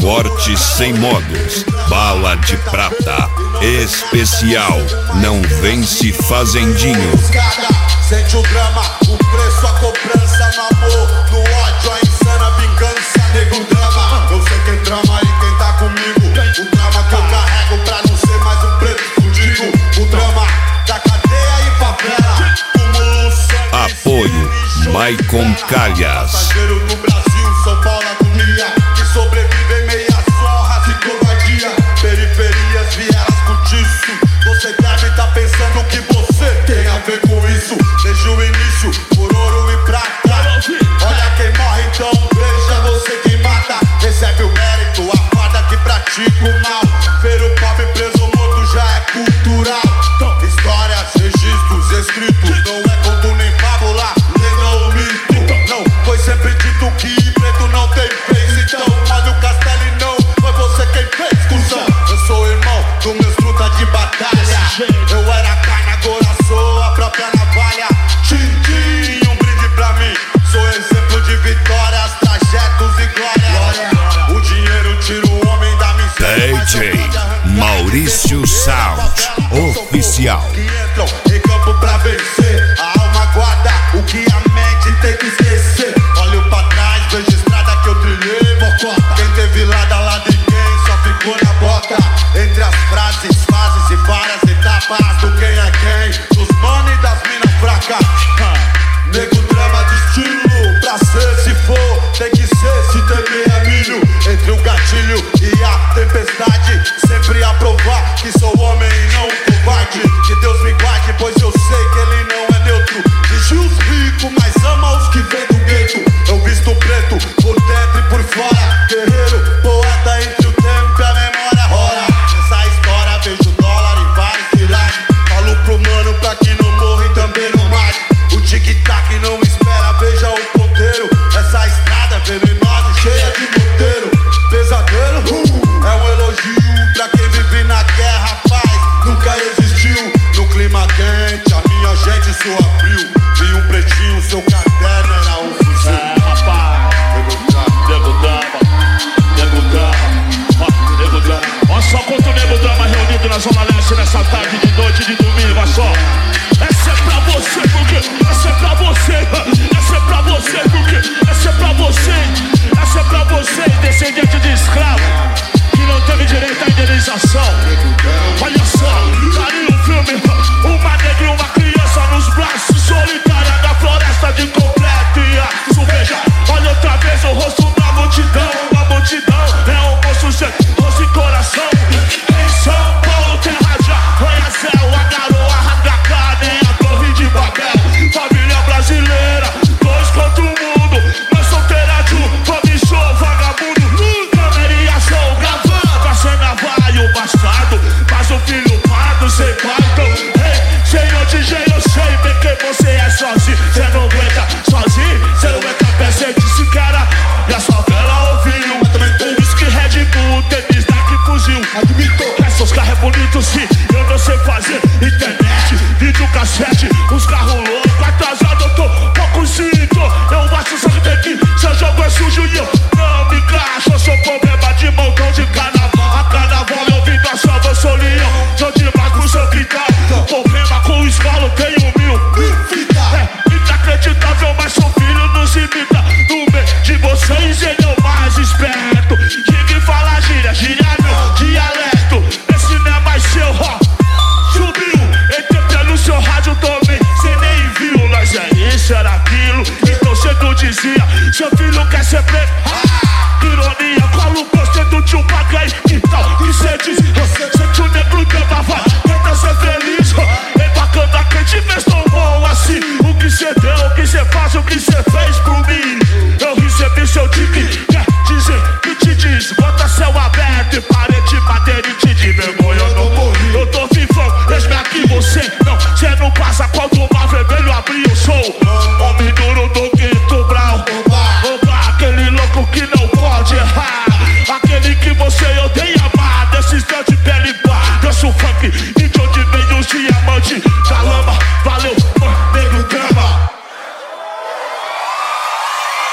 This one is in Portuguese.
forte sem modos, bala de prata, especial, não vence fazendinho. Sente o drama, o preço, a cobrança no amor, no ódio, a insana vingança, nego drama. Eu sei quem trama e quem tá comigo. O drama que eu carrego pra não ser mais um preto fudido. O drama da cadeia e favela. Apoio Maicon Calhas. Passageiro no Brasil, São Paulo, agonia. Que sobrevive em meias honras e covardia. Periferias, vielas, cortiço. Você deve tá pensando que você tem a ver com isso. Desde o início, por ouro e prata. Olha quem morre, então veja você quem mata. Recebe o mérito, a farda que pratica o mal. Ver o pobre preso morto já é cultural. Histórias, registros, escritos. Não é conto nem fábula, lenda ou mito. Não, foi sempre dito que preto não tem vez. Então, olha o castelo e não foi você quem fez, cuzão. Eu sou irmão do meus truta de batalha. Eu era carne, agora sou a própria navalha. Tchim, um brinde pra mim. Sou exemplo de vitórias, trajetos e glória. O dinheiro tira o homem da missão. DJ Maurício Sound Oficial. Que entram em campo pra vencer. A alma guarda o que a mente tem que esquecer. Olho pra trás, vejo estrada que eu trilhei, mocota. Quem teve lado a lado de quem só ficou na bota. Entre as frases, fases e várias etapas do quem é quem, dos mano e das minas fracas. Nego drama de estilo, pra ser se for, tem que ser se temer é milho. Entre o gatilho e a tempestade, sempre a provar que sou homem e não covarde. Que Deus me guarde, pois eu sei que ele não é neutro. Vigia os ricos, mas ama os que vêm do gueto. Eu visto preto, por dentro e por fora. Guerreiro, poeta entre o tempo e a memória. Ora, nessa história vejo dólar e vários pilares. Falo pro mano pra que não morra e também não mate. O tic-tac não espera, veja o ponteiro. Essa estrada venenosa e cheia de moteiro. Pesadelo, é um elogio pra quem vive na guerra, paz nunca existiu. No clima quente, a minha gente, sua